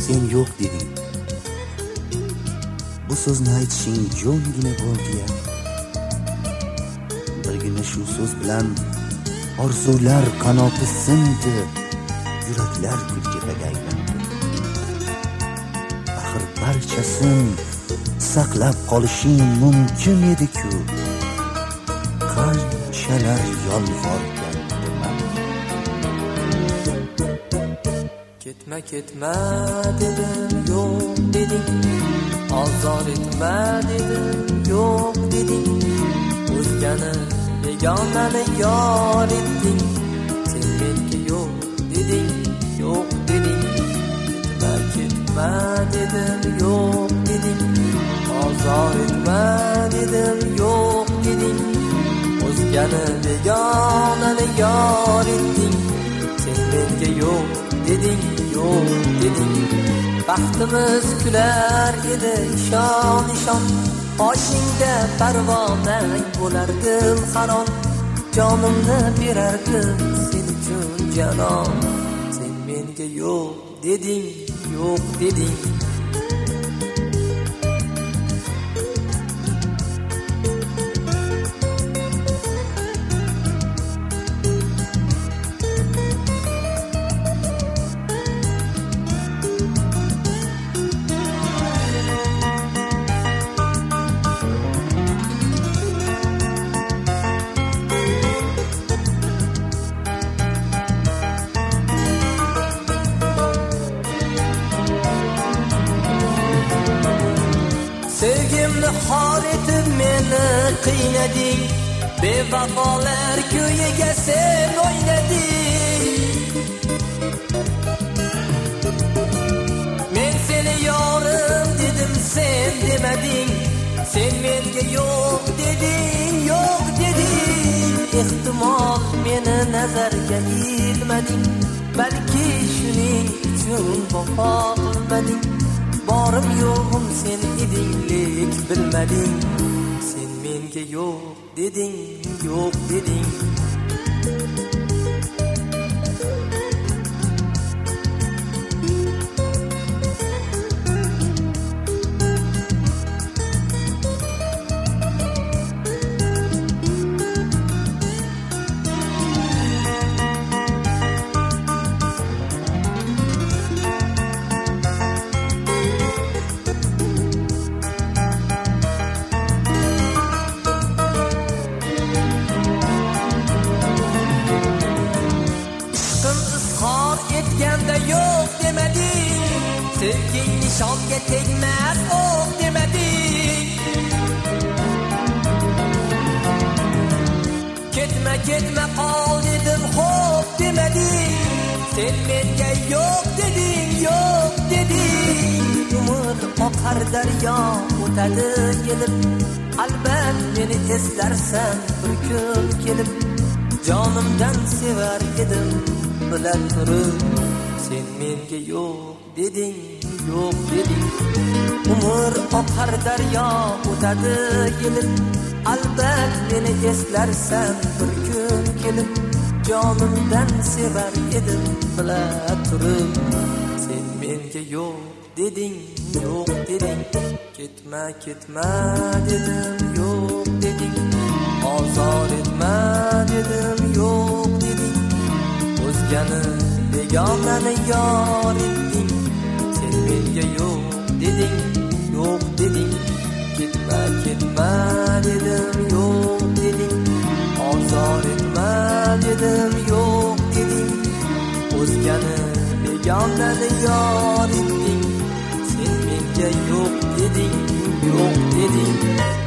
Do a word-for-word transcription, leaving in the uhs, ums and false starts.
sen yo'q deding. Bu so'zni aytishing jo'ngina bo'ldi-ya. Birgina shu so'z bilan orzular qanoti sindi, yuraklar gulchehraga aylandi. Axir barchasin saqlab qolishing mumkin edi-ku. Qanchalar yolg'organdim. Ketma ketma dedim, yo'q deding. Ozor etma dedim, yo'q deding. O'zgani begonani yor etding. Sen menga yo'q deding, yo'q deding. Ketma ketma dedim, yo'q deding. Ozor etma dedim, yo'q deding. O'zgani begonani yor etding. Sen menga yo'q deding, yo'q deding. Baxtimiz kular edi, ishon ishon. Qoshingda parvonang bo'lardim harom. Jonimni berardim sen uchun janon. Sen menga yo'q deding, yo'q deding. Sevgimni xor etib meni qiynading. Bevafolar ko'yiga sen o'ynading. Men seni yorim dedim, sen demading. Sen menga yo'q deding, yo'q deding. Ehtimol meni nazarga ilmading. Balki shuning uchun vafo qilmading. Borim yo'g'im sen eding, lek bilmading. Sen menga yo'q deding, yo'q deding. Etganda yo'q demading. Sevging nishonga tegmas o'q demading. Ketma ketma qol dedim, xo'p demading. Sen menga yo'q deding, yo'q deding. Umr oqar daryo o'tadi kelib. Albat meni eslarsan bir kun kelib. Jonimdan sevar edim bilan turib. Sen menga yo'q deding, yo'q deding. Umr oqar daryo o'tadi kelib. Albat meni eslarsan bir kun kelib. Jonimdan sevar edim bilan turib. Sen menga yo'q deding, yo'q deding. Ketma ketma dedim, yo'q deding. Ozor etma dedim, yo'q deding. O'zgani begonani yor etding. Sen menga yo'q deding, yo'q deding. Ketma ketma dedim, yo'q deding. Ozor etma dedim, yo'q deding. O'zgani begonani yor etding. Sen menga yo'q deding, yo'q deding.